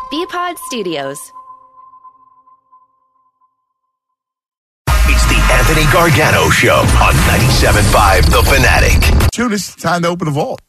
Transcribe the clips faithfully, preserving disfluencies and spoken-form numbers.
B-Pod Studios. It's the Anthony Gargano Show on ninety-seven point five The Fanatic. Dude, it's time to open the vault.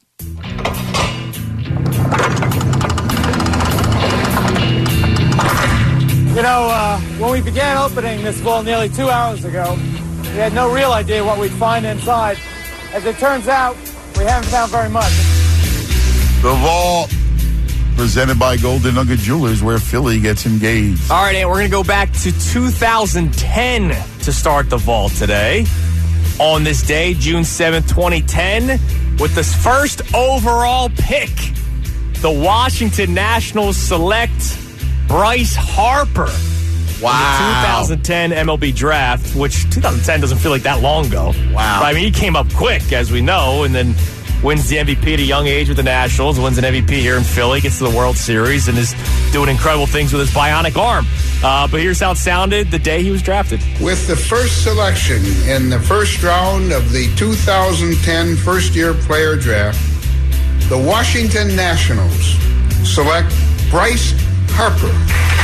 You know, uh, when we began opening this vault nearly two hours ago, we had no real idea what we'd find inside. As it turns out, we haven't found very much. The vault, presented by Golden Nugget Jewelers, where Philly gets engaged. All right, and we're going to go back to two thousand ten to start the vault today. On this day, June seventh, twenty ten, with this first overall pick, the Washington Nationals select Bryce Harper. Wow. The two thousand ten M L B draft, which two thousand ten doesn't feel like that long ago. Wow. But, I mean, he came up quick, as we know, and then wins the M V P at a young age with the Nationals, wins an M V P here in Philly, gets to the World Series, and is doing incredible things with his bionic arm. Uh, but here's how it sounded the day he was drafted. With the first selection in the first round of the two thousand ten first-year player draft, the Washington Nationals select Bryce Harper.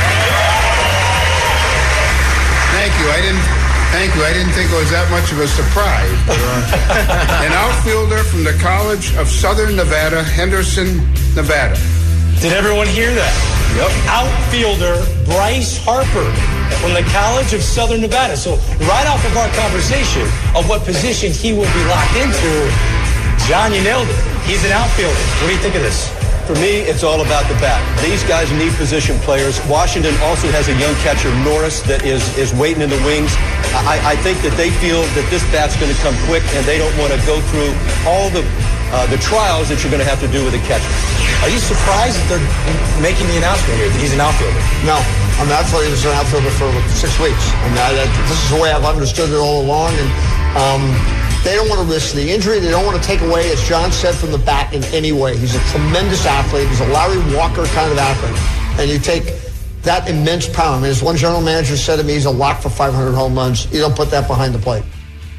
Thank you. I didn't. Thank you. I didn't think it was that much of a surprise. But, uh, an outfielder from the College of Southern Nevada, Henderson, Nevada. Did everyone hear that? Yep. Outfielder Bryce Harper from the College of Southern Nevada. So right off of our conversation of what position he will be locked into, John, you nailed it. He's an outfielder. What do you think of this? For me, it's all about the bat. These guys need position players. Washington also has a young catcher, Norris, that is, is waiting in the wings. I, I think that they feel that this bat's going to come quick, and they don't want to go through all the uh, the trials that you're going to have to do with a catcher. Are you surprised that they're making the announcement here that he's an outfielder? No. I mean, I thought he was an outfielder for six weeks. I mean, I, I, this is the way I've understood it all along. And um, they don't want to risk the injury. They don't want to take away, as John said, from the bat in any way. He's a tremendous athlete. He's a Larry Walker kind of athlete. And you take that immense power. I mean, as one general manager said to me, he's a lock for five hundred home runs. You don't put that behind the plate.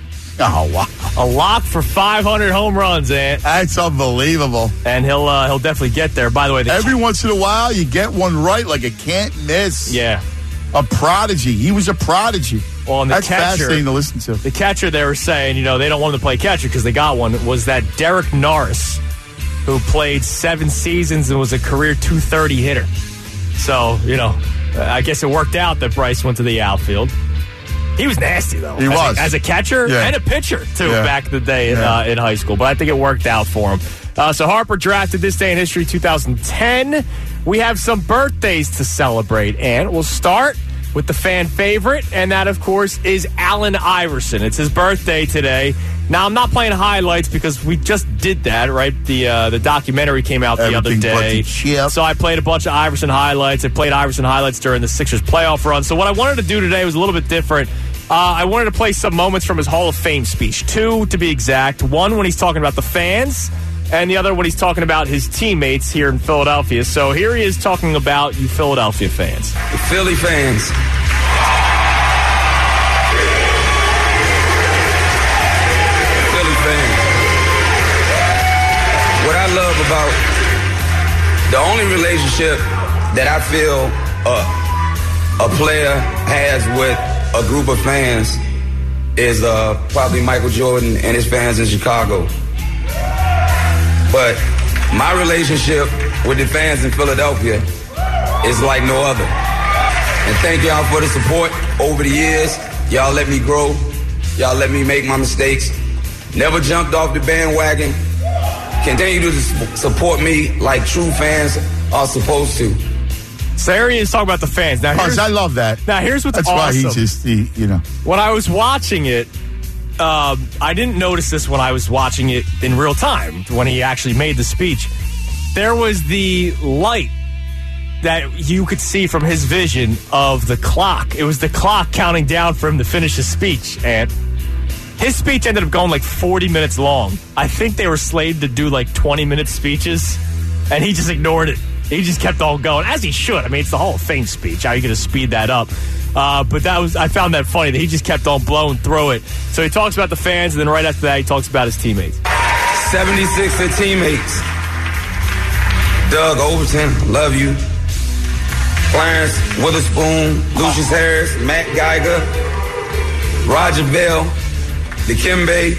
Oh, wow. A lock for five hundred home runs, Ant. That's unbelievable. And he'll uh, he'll definitely get there. By the way, the every once in a while, you get one right like a can't miss. Yeah. A prodigy. He was a prodigy. Well, and the That's catcher, fascinating to listen to. The catcher, they were saying, you know, they don't want him to play catcher because they got one, was that Derek Norris, who played seven seasons and was a career two thirty hitter. So, you know, I guess it worked out that Bryce went to the outfield. He was nasty, though. He as was. A, as a catcher yeah. and a pitcher, too, yeah. back in the day yeah. uh, in high school. But I think it worked out for him. Uh, so Harper drafted this day in history, two thousand ten. We have some birthdays to celebrate, and we'll start with the fan favorite, and that, of course, is Allen Iverson. It's his birthday today. Now, I'm not playing highlights because we just did that, right? The uh, the documentary came out the Everything other day. So I played a bunch of Iverson highlights. I played Iverson highlights during the Sixers playoff run. So what I wanted to do today was a little bit different. Uh, I wanted to play some moments from his Hall of Fame speech. Two, to be exact. One when he's talking about the fans, and the other when he's talking about his teammates here in Philadelphia. So here he is talking about you Philadelphia fans. The Philly fans. Philly fans. What I love about the only relationship that I feel uh, a player has with a group of fans is uh, probably Michael Jordan and his fans in Chicago. But my relationship with the fans in Philadelphia is like no other. And thank y'all for the support over the years. Y'all let me grow. Y'all let me make my mistakes. Never jumped off the bandwagon. Continue to support me like true fans are supposed to. So here he is talking about the fans. Now, Cause I love that. Now, here's what's That's awesome. why he's just, he, you know. When I was watching it, um, I didn't notice this when I was watching it in real time, when he actually made the speech. There was the light that you could see from his vision of the clock. It was the clock counting down for him to finish his speech. And his speech ended up going like forty minutes long. I think they were slated to do like twenty-minute speeches, and he just ignored it. He just kept on going, as he should. I mean, it's the Hall of Fame speech. How are you going to speed that up? Uh, but that was I found that funny that he just kept on blowing through it. So he talks about the fans, and then right after that, he talks about his teammates. seventy-six teammates. Doug Overton, love you. Clarence Witherspoon, Lucius Harris, Matt Geiger, Roger Bell, Dikembe,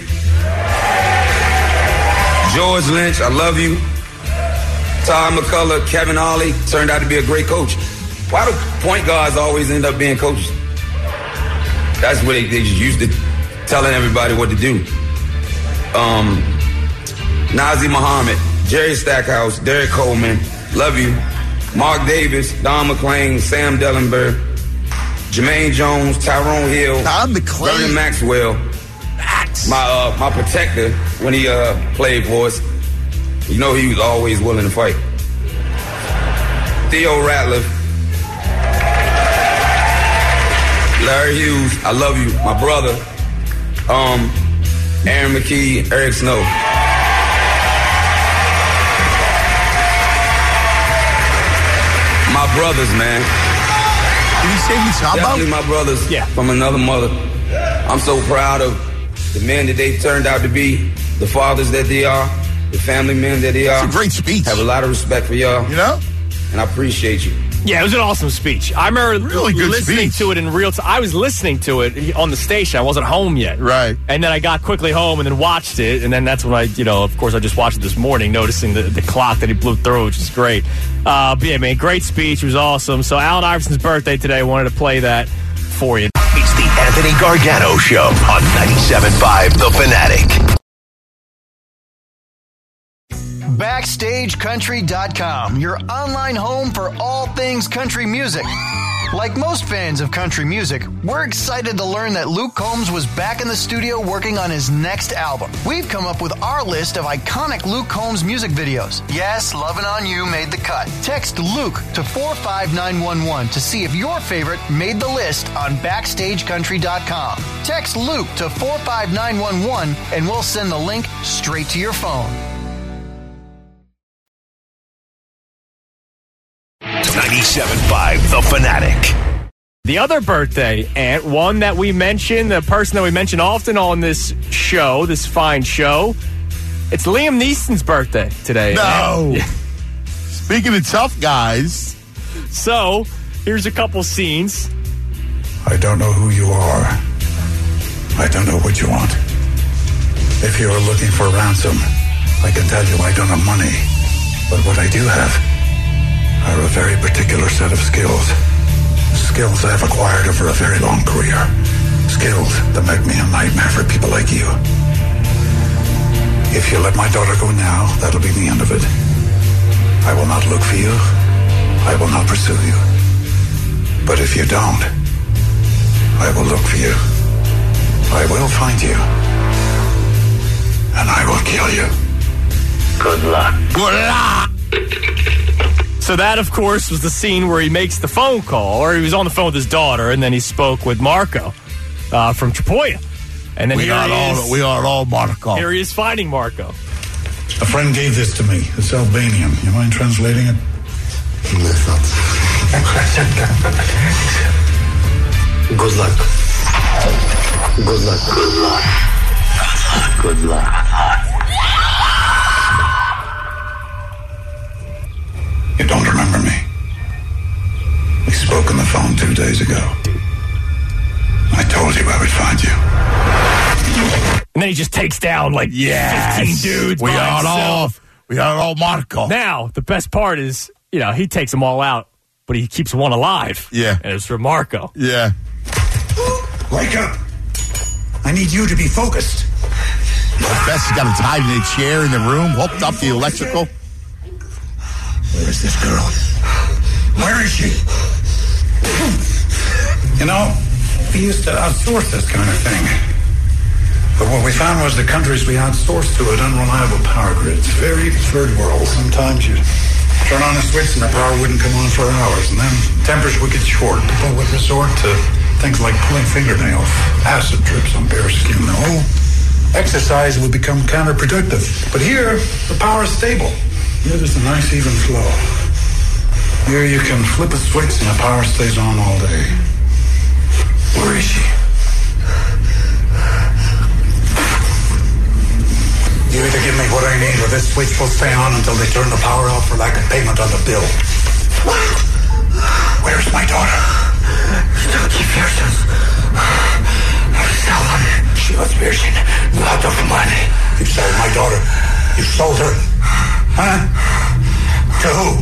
George Lynch, I love you. Todd McCullough, Kevin Ollie, turned out to be a great coach. Why do point guards always end up being coaches? That's what they, they just used to telling everybody what to do. Um, Nazi Muhammad, Jerry Stackhouse, Derek Coleman, love you. Mark Davis, Don McClain, Sam Dellenberg, Jermaine Jones, Tyrone Hill, Don McClain, Vernon Maxwell, Max. my uh, my protector when he uh, played for us. You know he was always willing to fight. Theo Ratliff, Larry Hughes, I love you, my brother. Um, Aaron McKee, Eric Snow. My brothers, man. Did you say Mutombo? Definitely my brothers. Yeah. From another mother. I'm so proud of the men that they turned out to be, the fathers that they are, the family men that they are. It's a great speech. Have a lot of respect for y'all. You know? And I appreciate you. Yeah, it was an awesome speech. I remember really good listening speech. to it in real time. I was listening to it on the station. I wasn't home yet. Right. And then I got quickly home and then watched it. And then that's when I, you know, of course, I just watched it this morning, noticing the, the clock that he blew through, which is great. Uh, but yeah, man, great speech. It was awesome. So Allen Iverson's birthday today. I wanted to play that for you. It's the Anthony Gargano Show on ninety-seven point five The Fanatic. Backstage Country dot com, your online home for all things country music. Like most fans of country music, we're excited to learn that Luke Combs was back in the studio working on his next album. We've come up with our list of iconic Luke Combs music videos. Yes, Lovin' On You made the cut. Text Luke to four five nine one one to see if your favorite made the list on Backstage Country dot com. Text Luke to four five nine one one and we'll send the link straight to your phone. ninety-seven point five The Fanatic. The other birthday, Ant, one that we mention, the person that we mention often on this show, this fine show, it's Liam Neeson's birthday today. No. Ant. Speaking of tough guys. So, here's a couple scenes. I don't know who you are. I don't know what you want. If you're looking for ransom, I can tell you I don't have money. But what I do have are a very particular set of skills. Skills I've acquired over a very long career. Skills that make me a nightmare for people like you. If you let my daughter go now, that'll be the end of it. I will not look for you. I will not pursue you. But if you don't, I will look for you. I will find you. And I will kill you. Good luck. Good luck. So that, of course, was the scene where he makes the phone call, or he was on the phone with his daughter, and then he spoke with Marco uh, from Tripolia. And then We here are he all is. we are all Marco. Here he is finding Marco. A friend gave this to me. It's Albanian. You mind translating it? Good luck. Good luck. Good luck. Good luck. You don't remember me? We spoke on the phone two days ago. I told you I would find you. And then he just takes down like Yes. fifteen dudes We by are all himself. we are all Marco. Now, the best part is, you know, he takes them all out, but he keeps one alive. Yeah. And it's for Marco. Yeah. Wake up! I need you to be focused. Best got him tied in a chair in the room, hooked up the electrical. Where is this girl? Where is she? You know, we used to outsource this kind of thing. But what we found was the countries we outsourced to had unreliable power grids. Very third world. Sometimes you turn on a switch and the power wouldn't come on for hours. And then tempers would get short. People would resort to things like pulling fingernails, acid drips on bare skin. The whole exercise would become counterproductive. But here, the power is stable. Here there's a nice even flow. Here you can flip a switch and the power stays on all day. Where is she? You either give me what I need or this switch will stay on until they turn the power off for lack of payment on the bill. daughter? Taki Pearson. She was Pearson. Lot of money. You sold my daughter. You sold her. Huh? To who?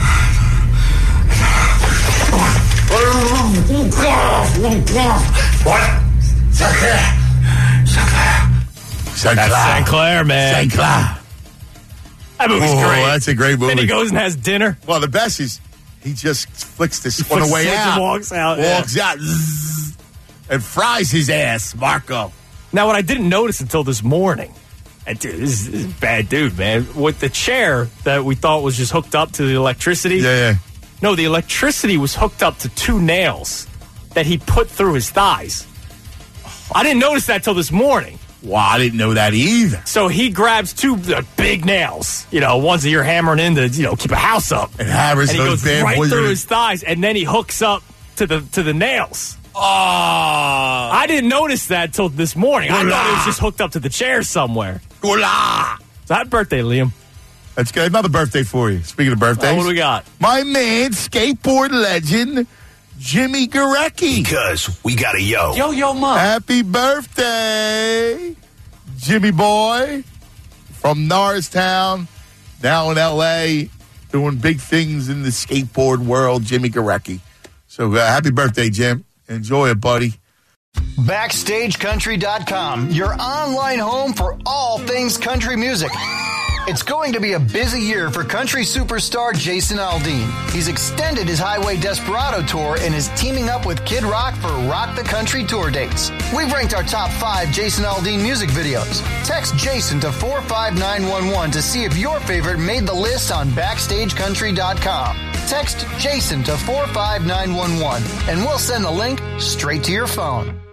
What? Sinclair. Sinclair. Sinclair. That's Sinclair, man. Sinclair. That movie's oh, great. That's a great movie. Then he goes and has dinner. Well, the best is he just flicks this He on the flicks way switch out. and walks out, Walks yeah. out. Zzz, and fries his ass, Marco. Now, what I didn't notice until this morning, and dude, this is a bad dude, man. With the chair that we thought was just hooked up to the electricity. Yeah, yeah. No, the electricity was hooked up to two nails that he put through his thighs. I didn't notice that till this morning. Wow, I didn't know that either. So he grabs two uh, big nails, you know, ones that you're hammering in to, you know, keep a house up. And hammers and he those goes bad right boys through in. his thighs, and then he hooks up to the to the nails. Oh. I didn't notice that till this morning. I Hola. thought it was just hooked up to the chair somewhere. Hola. So happy birthday, Liam. That's good. Another birthday for you. Speaking of birthdays. Oh, what do we got? My man, skateboard legend, Jimmy Garecki. Because we got a yo. Yo, yo, mom. Happy birthday, Jimmy boy, from Norristown, now in L A, doing big things in the skateboard world, Jimmy Garecki. So uh, happy birthday, Jim. Enjoy it, buddy. Backstage Country dot com, your online home for all things country music. It's going to be a busy year for country superstar Jason Aldean. He's extended his Highway Desperado tour and is teaming up with Kid Rock for Rock the Country tour dates. We've ranked our top five Jason Aldean music videos. Text Jason to four five nine one one to see if your favorite made the list on Backstage Country dot com. Text Jason to four five nine one one and we'll send the link straight to your phone.